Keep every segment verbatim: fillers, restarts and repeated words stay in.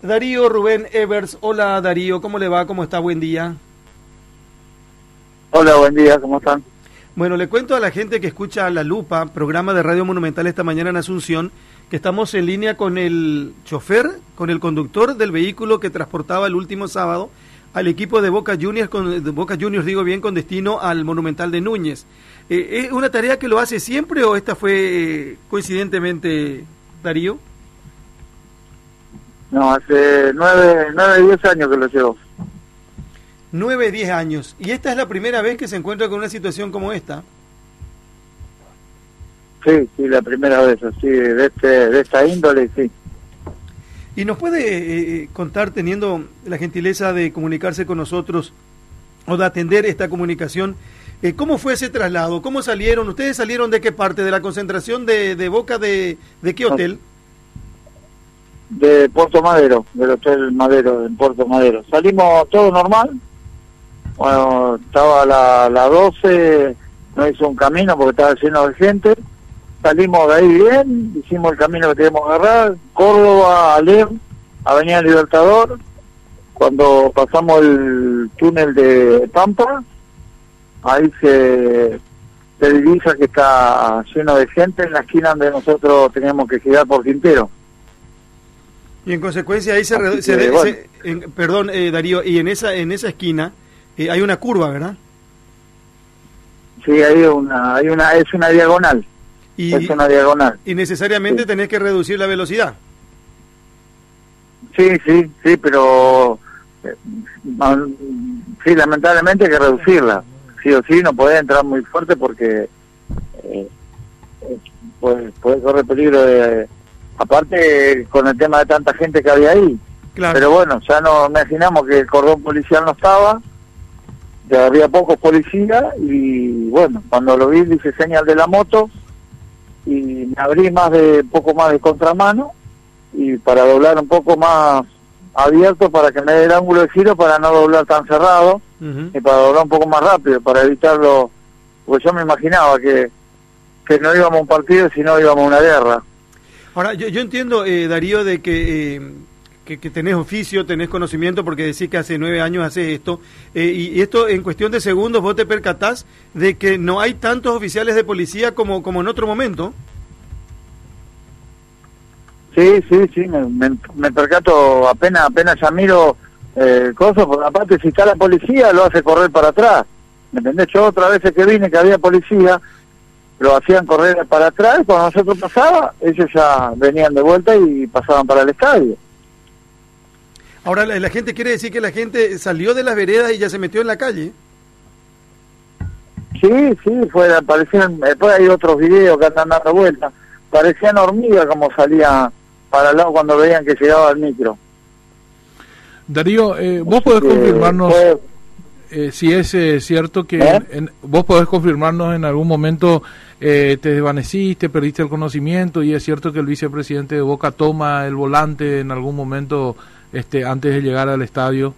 Darío Rubén Evers. Hola Darío, ¿cómo le va? ¿Cómo está? Buen día. Hola, buen día, ¿cómo están? Bueno, le cuento a la gente que escucha La Lupa, programa de Radio Monumental esta mañana en Asunción, que estamos en línea con el chofer, con el conductor del vehículo que transportaba el último sábado al equipo de Boca Juniors, con, de Boca Juniors digo bien, con destino al Monumental de Núñez. Eh, ¿Es una tarea que lo hace siempre o esta fue eh, coincidentemente, Darío? No, hace nueve, nueve, diez años que lo llevo. Nueve, diez años. ¿Y esta es la primera vez que se encuentra con una situación como esta? Sí, sí, la primera vez, así, de, este, de esta índole, sí. ¿Y nos puede eh, contar, teniendo la gentileza de comunicarse con nosotros o de atender esta comunicación, eh, cómo fue ese traslado? ¿Cómo salieron? ¿Ustedes salieron de qué parte? ¿De la concentración de, de Boca? ¿De, de qué hotel? De Puerto Madero, del Hotel Madero, en Puerto Madero. Salimos todo normal. Bueno, estaba la, la doce, no hizo un camino porque estaba lleno de gente. Salimos de ahí bien, hicimos el camino que teníamos que agarrar, Córdoba, Alem, Avenida Libertador. Cuando pasamos el túnel de Pampa, ahí se, se divisa que está lleno de gente en la esquina donde nosotros teníamos que girar por Quintero. Y en consecuencia ahí se, Así se, que, se, bueno. se en, perdón eh, Darío, y en esa en esa esquina eh, hay una curva, ¿verdad? Sí, hay una, hay una, es una diagonal. Y, es una diagonal. Y necesariamente sí. tenés que reducir la velocidad. Sí, sí, sí, pero eh, sí, lamentablemente hay que reducirla. Sí o sí, no podés entrar muy fuerte porque eh, eh, puede, puede correr peligro de... Aparte, con el tema de tanta gente que había ahí. Claro. Pero bueno, ya nos imaginamos que el cordón policial no estaba, ya había pocos policías, y bueno, cuando lo vi, hice señal de la moto, y me abrí más de poco más de contramano, y para doblar un poco más abierto, para que me dé el ángulo de giro, para no doblar tan cerrado, Uh-huh. y para doblar un poco más rápido, para evitarlo, porque yo me imaginaba que, que no íbamos a un partido, sino íbamos a una guerra. Ahora, yo, yo entiendo, eh, Darío, de que, eh, que, que tenés oficio, tenés conocimiento, porque decís que hace nueve años haces esto, eh, y, y esto en cuestión de segundos vos te percatás de que no hay tantos oficiales de policía como, como en otro momento. Sí, sí, sí, me, me, me percato, apenas apenas ya miro eh, cosas, porque aparte si está la policía lo hace correr para atrás, ¿me entendés? Yo otra vez que vine que había policía, lo hacían correr para atrás, y cuando nosotros pasaba, ellos ya venían de vuelta y pasaban para el estadio. Ahora, la, la gente quiere decir que la gente salió de las veredas y ya se metió en la calle. Sí, sí, fue, parecían, después hay otros videos que andan dando vueltas, parecían hormigas como salían para el lado cuando veían que llegaba el micro. Darío, eh, vos podés Eh, confirmarnos fue, eh, si es eh, cierto que ¿Eh? en, en, vos podés confirmarnos en algún momento eh, te desvaneciste, perdiste el conocimiento, y es cierto que el vicepresidente de Boca toma el volante en algún momento este antes de llegar al estadio.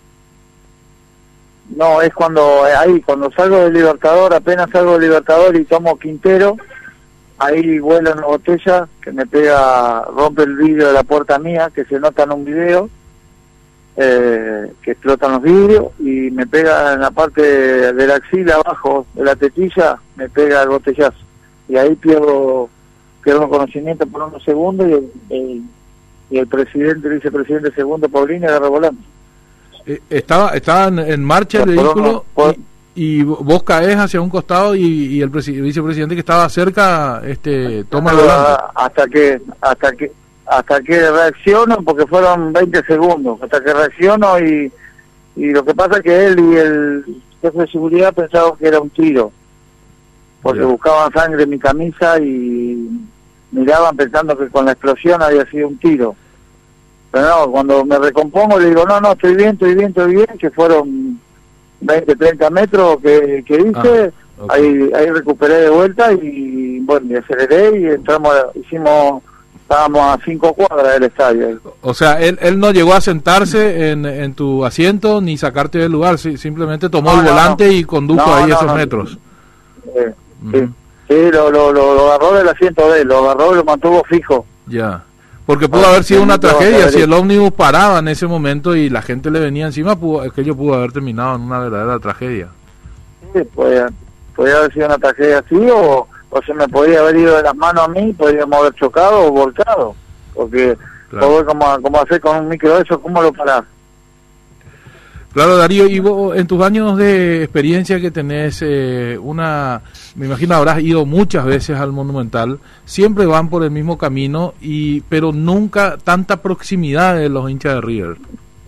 No, es cuando ahí, cuando salgo del Libertador, apenas salgo del Libertador y tomo Quintero, ahí vuela una botella que me pega, rompe el vidrio de la puerta mía, que se nota en un video, eh, que explotan los vidrios, y me pega en la parte de la axila abajo, de la tetilla, me pega el botellazo. Y ahí pierdo, pierdo conocimiento por unos segundos, y el, el, y el presidente, el vicepresidente segundo, Paulini, agarra volante. Eh, estaba estaba en, en marcha el Por vehículo uno, por... y, y vos caes hacia un costado y, y el, presi- el vicepresidente que estaba cerca este toma el volante. hasta que hasta que hasta que reacciono, porque fueron veinte segundos hasta que reacciono, y y lo que pasa es que él y el jefe de seguridad pensaban que era un tiro, porque Yeah. buscaban sangre en mi camisa y miraban pensando que con la explosión había sido un tiro. Pero no, cuando me recompongo le digo, no, no, estoy bien, estoy bien, estoy bien, que fueron veinte, treinta metros que, que hice, Ah, okay. ahí, ahí recuperé de vuelta y bueno, y aceleré y entramos, hicimos, estábamos a cinco cuadras del estadio. O sea, él, él no llegó a sentarse en, en tu asiento ni sacarte del lugar, sí, simplemente tomó No, el no, volante no. y condujo No, ahí no, esos no. metros. Eh, Uh-huh. Sí, sí lo, lo, lo, lo agarró del asiento de él, lo agarró y lo mantuvo fijo. Ya. Porque pudo bueno, haber sido una tragedia, si el hecho. ómnibus paraba en ese momento y la gente le venía encima, pudo, aquello pudo haber terminado en una verdadera tragedia. Sí, podía, podía haber sido una tragedia así, o, o se me podía haber ido de las manos a mí, podríamos haber chocado o volcado, porque Claro. todo como, como hacer con un micro de eso, ¿cómo lo parás? Claro, Darío, y vos, en tus años de experiencia que tenés, eh, una, me imagino habrás ido muchas veces al Monumental, siempre van por el mismo camino, y pero nunca tanta proximidad de los hinchas de River.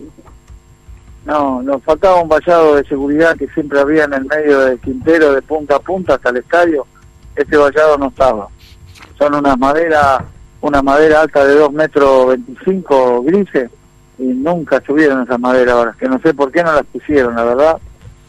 No, nos faltaba un vallado de seguridad que siempre había en el medio del Quintero, de punta a punta hasta el estadio. Este vallado no estaba. Son unas maderas, una madera alta de dos metros veinticinco grises, y nunca subieron esas maderas ahora, que no sé por qué no las pusieron, la verdad.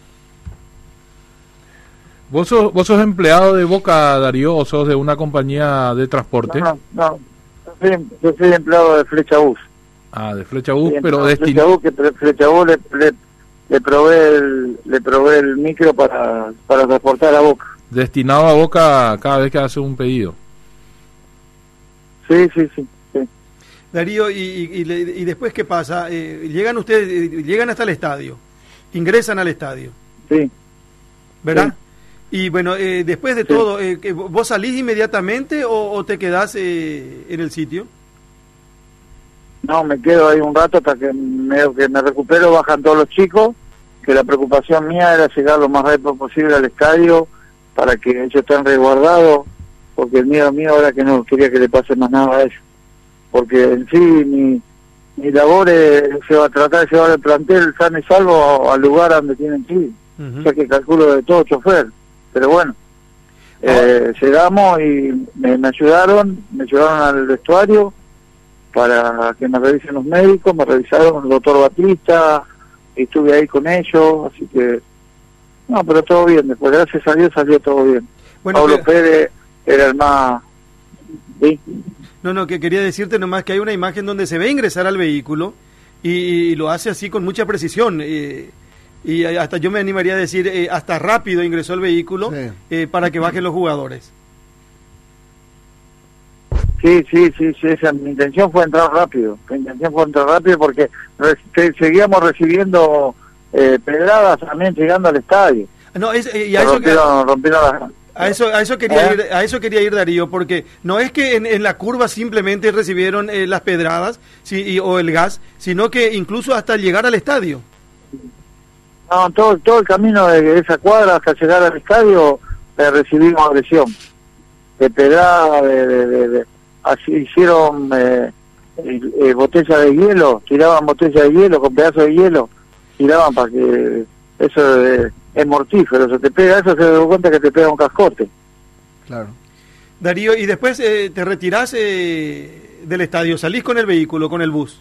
¿Vos sos, vos sos empleado de Boca, Darío, o sos de una compañía de transporte? No, no, no. Yo soy, yo soy empleado de Flecha Bus. Ah, de Flecha Bus, Sí, pero no, Flecha destinado... Bus, que pre- Flecha Bus le, le, le provee el, le provee el micro para, para transportar a Boca. destinado a Boca cada vez que hace un pedido. Sí, sí, sí. sí. Darío, y, y, y, le- y después, ¿qué pasa? Eh, llegan ustedes, eh, llegan hasta el estadio, ingresan al estadio, sí. ¿verdad? Y bueno, eh, después de Sí. todo, eh, que ¿vos salís inmediatamente o, o te quedás eh, en el sitio? No, me quedo ahí un rato hasta que me, que me recupero, bajan todos los chicos, que la preocupación mía era llegar lo más rápido posible al estadio para que ellos estén resguardados, porque el miedo mío era que no quería que le pase más nada a ellos. Porque en sí mi, mi labor es, se va a tratar de llevar el plantel sano y salvo al lugar donde tienen que ir. Ujú. O sea que calculo de todo chofer. Pero bueno, eh, llegamos y me, me ayudaron, me llevaron al vestuario para que me revisen los médicos, me revisaron el doctor Batista, estuve ahí con ellos, así que, no, pero todo bien, después gracias a Dios salió todo bien. Bueno, Pablo pero- Pérez era el más... ¿sí? No, no, que quería decirte nomás que hay una imagen donde se ve ingresar al vehículo y, y lo hace así con mucha precisión. eh, y hasta yo me animaría a decir, eh, hasta rápido ingresó el vehículo Sí. eh, para que bajen los jugadores. Sí, sí, sí, sí, esa, mi intención fue entrar rápido, mi intención fue entrar rápido porque re- te- seguíamos recibiendo eh, pedradas también llegando al estadio. No, es, eh, y a Se eso, rompieron, rompieron las... a eso, a eso quería ¿Eh? ir, a eso quería ir, Darío, porque no es que en, en la curva simplemente recibieron eh, las pedradas sí, y- o el gas, sino que incluso hasta llegar al estadio. No, todo, todo el camino de esa cuadra hasta llegar al estadio eh, recibimos agresión. De pedrada, de, de, de, de- así hicieron eh, eh, eh, botella de hielo, tiraban botella de hielo con pedazos de hielo, tiraban para que eso eh, es mortífero, se te pega eso, se da cuenta que te pega un cascote. Claro. Darío, y después eh, te retirás eh, del estadio, salís con el vehículo, con el bus.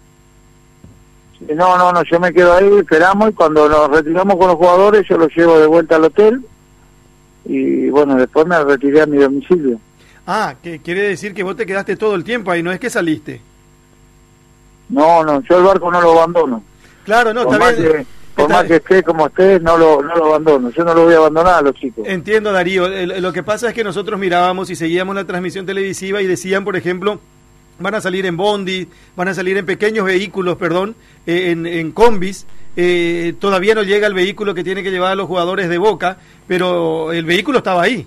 No, no, no, yo me quedo ahí, esperamos y cuando nos retiramos con los jugadores yo los llevo de vuelta al hotel y bueno, después me retiré a mi domicilio. Ah, que quiere decir que vos te quedaste todo el tiempo ahí, no es que saliste. No, no, yo el barco no lo abandono. Claro, no, por está más, bien. que, por Está- más que esté como esté, no lo, no lo abandono. Yo no lo voy a abandonar a los chicos. Entiendo, Darío. El- lo que pasa es que nosotros mirábamos y seguíamos la transmisión televisiva y decían, por ejemplo, van a salir en bondi, van a salir en pequeños vehículos, perdón, eh, en, en combis. Eh, todavía no llega el vehículo que tiene que llevar a los jugadores de Boca, pero el vehículo estaba ahí.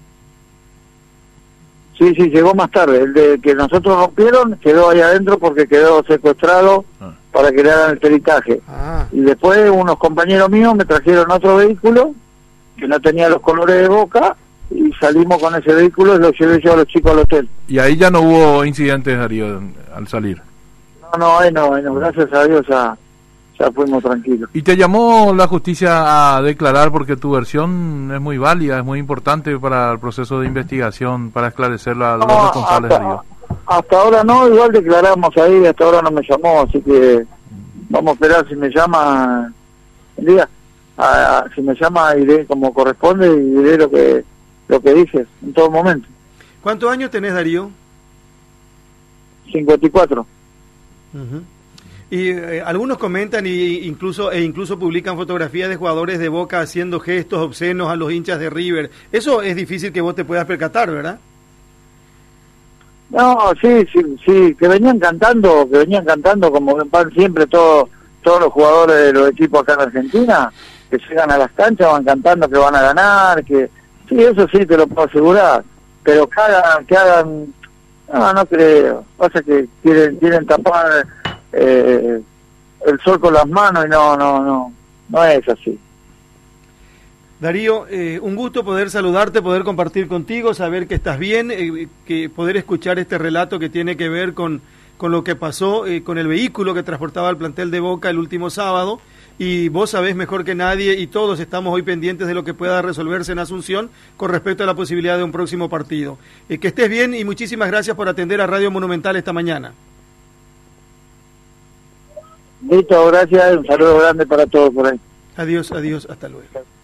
Sí, sí, llegó más tarde. El de que nosotros rompieron quedó ahí adentro porque quedó secuestrado Ah. para que le hagan el peritaje. Ah, Y después unos compañeros míos me trajeron otro vehículo que no tenía los colores de Boca y salimos con ese vehículo y lo llevé yo a los chicos al hotel. Y ahí ya no hubo incidentes, Darío, al salir. No, no, ahí no, ahí no. Gracias a Dios ya, ya fuimos tranquilos. ¿Y te llamó la justicia a declarar porque tu versión es muy válida, es muy importante para el proceso de investigación, para esclarecer a los No, responsables, hasta, Darío? hasta ahora no, igual declaramos ahí, hasta ahora no me llamó, así que vamos a esperar si me llama el día. A- a- si me llama iré como corresponde y diré lo que lo que dices en todo momento. ¿cuántos años tenés, Darío? cincuenta y cuatro. Ujú. Y eh, algunos comentan y incluso e incluso publican fotografías de jugadores de Boca haciendo gestos obscenos a los hinchas de River. Eso es difícil que vos te puedas percatar, ¿verdad? No, sí, sí, sí, que venían cantando, que venían cantando como van siempre todos todos los jugadores de los equipos acá en Argentina, que llegan a las canchas, van cantando que van a ganar, que sí, eso sí te lo puedo asegurar, pero que hagan, que hagan, no, no creo, pasa que quieren, quieren tapar eh, el sol con las manos y no, no, no, no es así. Darío, eh, un gusto poder saludarte, poder compartir contigo, saber que estás bien, eh, que poder escuchar este relato que tiene que ver con, con lo que pasó eh, con el vehículo que transportaba el plantel de Boca el último sábado, y vos sabés mejor que nadie y todos estamos hoy pendientes de lo que pueda resolverse en Asunción con respecto a la posibilidad de un próximo partido. Eh, que estés bien y muchísimas gracias por atender a Radio Monumental esta mañana. Listo, gracias, un saludo grande para todos por ahí. Adiós, adiós, hasta luego.